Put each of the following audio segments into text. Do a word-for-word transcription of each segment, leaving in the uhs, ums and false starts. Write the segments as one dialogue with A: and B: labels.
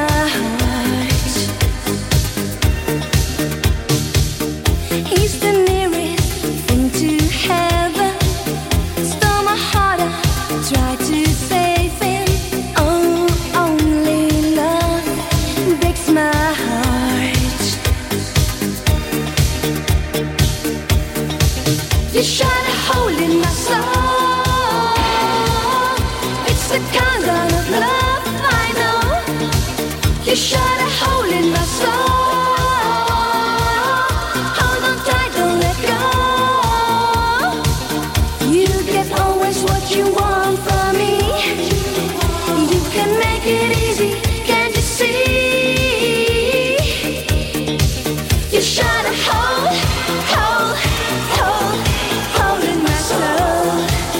A: my heart. He's the nearest thing to heaven. Stole my heart, I tried to save him. Oh, only love breaks my heart. You shot a hole in my soul. It's the kind of love I know. You shot a hole in my soul. Hold on tight, don't let go. You get always what you want from me. You can make it easy, can't you see? You shot a hole, hole, hole, hole in my soul.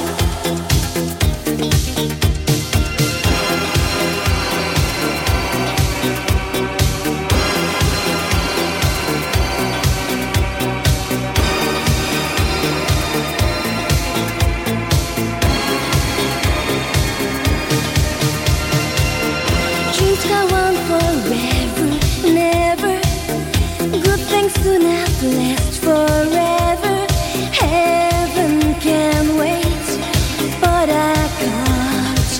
A: Dreams go on forever, never. Good things do not last forever. Heaven can wait, but I can't.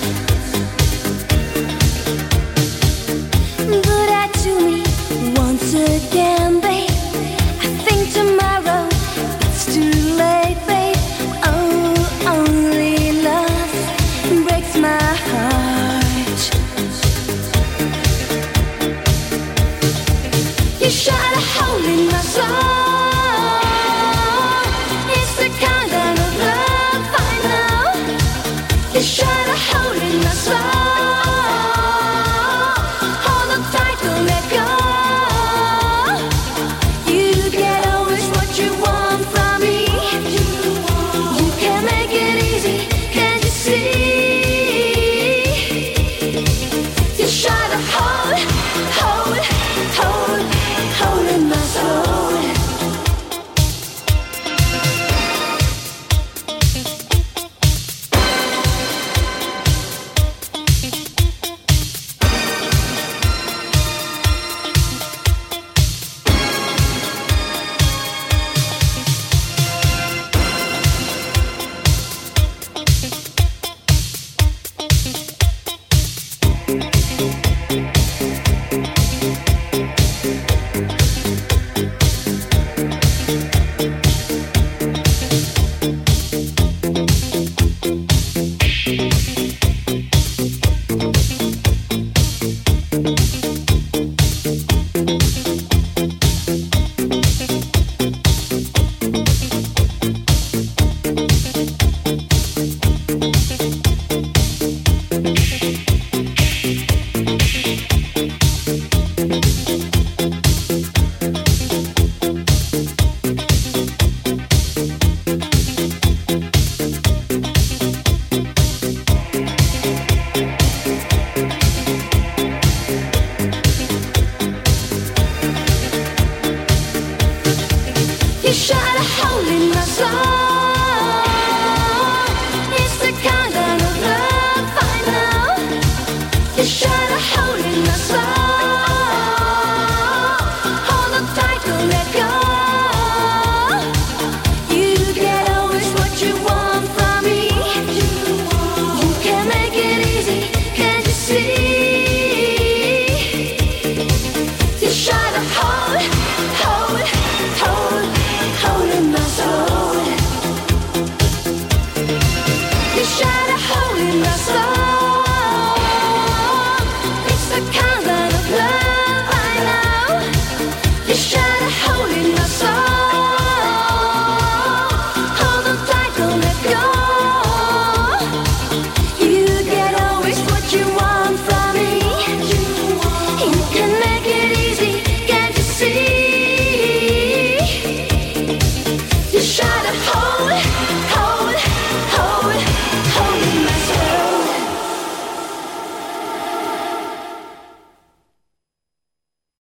A: But I to me once again, babe. I think tomorrow it's too late, babe. Oh, only love breaks my heart. You shot a hole in my soul.